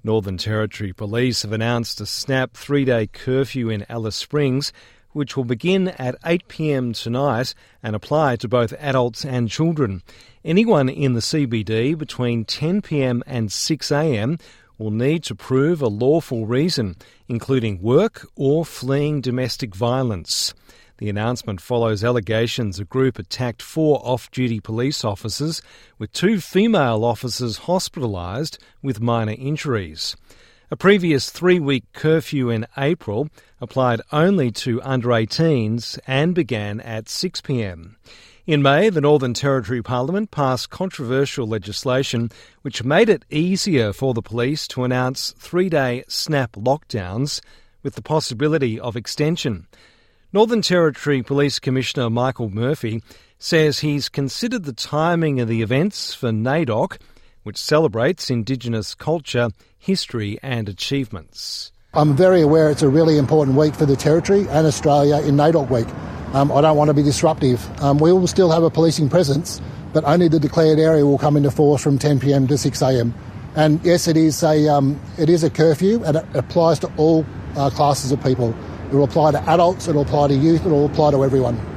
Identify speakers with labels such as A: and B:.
A: Northern Territory Police have announced a snap 3-day curfew in Alice Springs, which will begin at 8 p.m. tonight and apply to both adults and children. Anyone in the CBD between 10 p.m. and 6 a.m. will need to prove a lawful reason, including work or fleeing domestic violence. The announcement follows allegations a group attacked 4 off-duty police officers, with 2 female officers hospitalised with minor injuries. A previous 3-week curfew in April applied only to under-18s and began at 6 p.m. In May, the Northern Territory Parliament passed controversial legislation which made it easier for the police to announce 3-day snap lockdowns with the possibility of extension. Northern Territory Police Commissioner Michael Murphy says he's considered the timing of the events for NAIDOC, which celebrates Indigenous culture, history and achievements.
B: I'm very aware it's a really important week for the Territory and Australia in NAIDOC week. I don't want to be disruptive. We will still have a policing presence, but only the declared area will come into force from 10 p.m. to 6 a.m. And yes, it is a curfew, and it applies to all classes of people. It will apply to adults, it will apply to youth, it will apply to everyone.